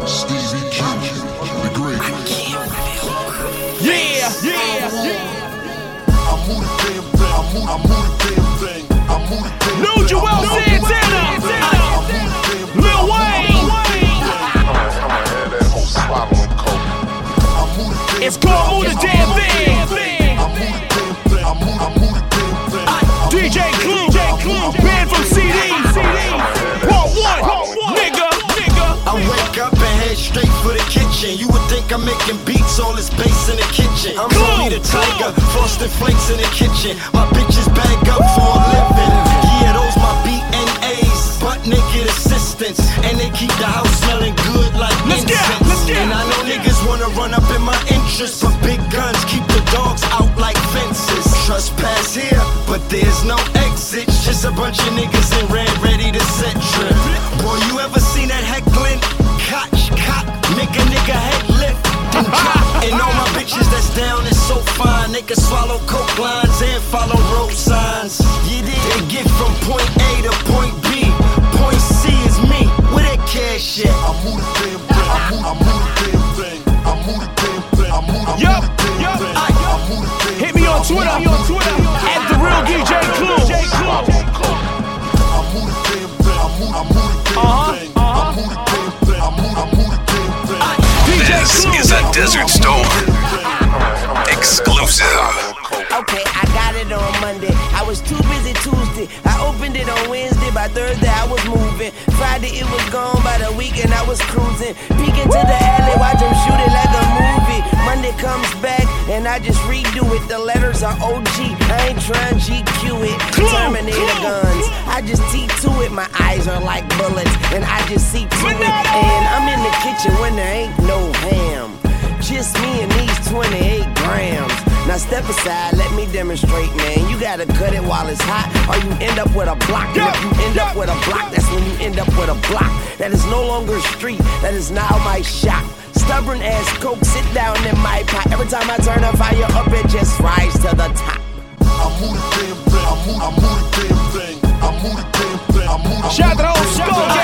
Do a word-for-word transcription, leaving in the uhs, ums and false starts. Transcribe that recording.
Stevie Q, the great. Yeah, yeah, yeah. I move the damn thing. I move, I move the damn thing. I move the damn thing. Lil Joel Santana, Lil Wayne. It's called Move the Damn Thing. I move, I move the damn thing. D J Clue, banned from C D. Part one, nigga, nigga. I wake up and head straight for the kitchen. You would think I'm making beats, all this bass in the kitchen. I'm Tony the Tiger, frosted flakes in the kitchen. My bitches bag up for a living. Yeah, those my B N As, butt naked assistants. And they keep the house smelling good like Let's incense. get, let's get. And I know niggas wanna run up in my interest, but big guns keep the dogs out like fences. Trespass here, but there's no exit. Just a bunch of niggas in red ready to set trip. Boy, you ever seen that heckling? Cotch, cock, make a nigga head lift and drop. And all my bitches that's down is so fine, they can swallow coke lines and follow road signs. Yeah, they, they get from point A to point B. Point C is me, where that cash at? I move the damn thing. I move the damn thing. I move the damn thing. I move the damn thing. I move the damn thing. Hit me on Twitter, at the real D J Clue. I move the damn thing. I move, I move the damn thing. I move the damn thing. I move, I move the damn thing. This is a Desert Storm exclusive. Okay, I got it on Monday. I was too busy Tuesday. I opened it on Wednesday. By Thursday, I was moving. Friday, it was gone. By the weekend, I was cruising. Peeking to the alley, watch them shoot it like a movie. Monday comes back, and I just redo it. The letters are O G. I ain't trying G Q it. Terminator guns. I just T to it. My eyes are like bullets, and I just see to it. And I'm in the kitchen when there ain't no ham. Just me and these twenty-eight grams. Now step aside, let me demonstrate, man. You gotta cut it while it's hot, or you end up with a block. And if you end up with a block, that's when you end up with a block. That is no longer a street, that is now my shop. Stubborn as coke, sit down in my pot. Every time I turn a fire up, it just rise to the top. I move the damn thing. I move, I move the damn thing. I move the damn thing. I move, I move the damn thing. Shout out to the whole squad.